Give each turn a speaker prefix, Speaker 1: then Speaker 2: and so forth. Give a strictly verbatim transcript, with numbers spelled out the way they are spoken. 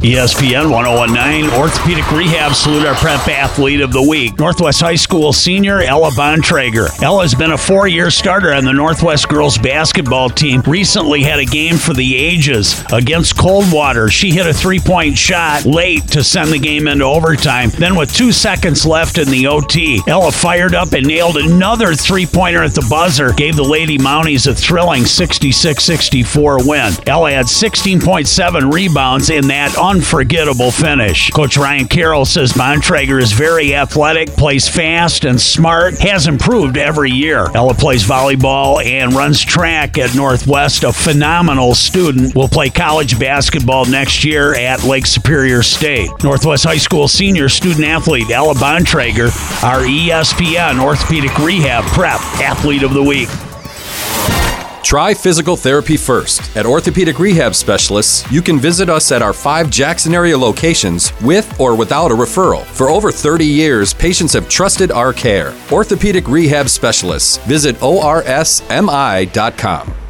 Speaker 1: E S P N one oh one nine Orthopedic Rehab salute our prep athlete of the week. Northwest High School senior Ella Bontrager. Ella has been a four-year starter on the Northwest girls basketball team. Recently had a game for the ages against Coldwater. She hit a three-point shot late to send the game into overtime. Then with two seconds left in the O T, Ella fired up and nailed another three-pointer at the buzzer. Gave the Lady Mounties a thrilling sixty-six sixty-four win. Ella had sixteen point seven rebounds in that unforgettable finish. Coach Ryan Carroll says Bontrager is very athletic, plays fast and smart, has improved every year. Ella plays volleyball and runs track at Northwest, a phenomenal student. Will play college basketball next year at Lake Superior State. Northwest High School senior student athlete Ella Bontrager, our E S P N Orthopedic Rehab Prep Athlete of the Week.
Speaker 2: Try physical therapy first. At Orthopedic Rehab Specialists, you can visit us at our five Jackson area locations with or without a referral. For over thirty years, patients have trusted our care. Orthopedic Rehab Specialists. Visit O R S M I dot com.